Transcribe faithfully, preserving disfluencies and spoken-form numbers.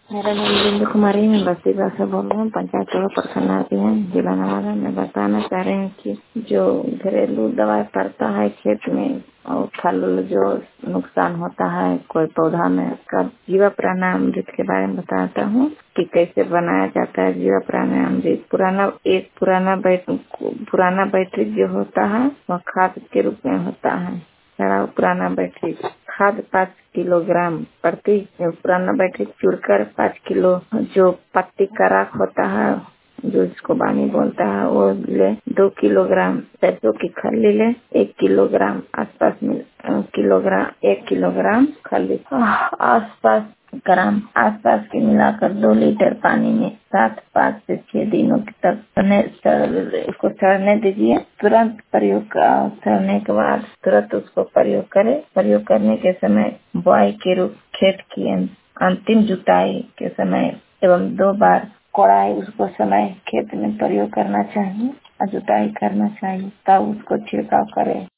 मेरा नाम बिंदु कुमारी है। मैं बस्ती गाँव से बोल रही हूँ। पंचायत टोला परसन्ना की है, जिला नवादा। मैं बताना चाह रही हूँ कि जो घरेलू दवाई पड़ता है खेत में और फल जो नुकसान होता है कोई पौधा में, उसका जीवा प्राणायामृत के बारे में बताता हूँ कि कैसे बनाया जाता है। जीवा प्राणायामृत पुराना एक पुराना बैट पुराना बैटरी जो होता है वह खाद के रूप में होता है। सड़ा पुराना बैटरी खाद पाँच किलोग्राम प्रति पुराना बैटरी चुरकर पाँच किलो जो पत्ती का राख होता है जो इसको बानी बोलता है वो ले। दो किलोग्राम सरसों की खल्ली ले। एक किलोग्राम आसपास में किलोग्राम एक किलोग्राम खल्ली आसपास ग्राम आसपास के मिलाकर दो लीटर पानी में सात पाँच से छह दिनों तक उसको सड़ने दीजिए। तुरंत प्रयोग सड़ने के बाद तुरंत उसको प्रयोग करें। प्रयोग करने के समय बुआई के रूप खेत की अंतिम जुताई के समय एवं दो बार कोड़ाई उसको समय खेत में प्रयोग करना चाहिए और जुताई करना चाहिए, तब उसको छिड़काव करें।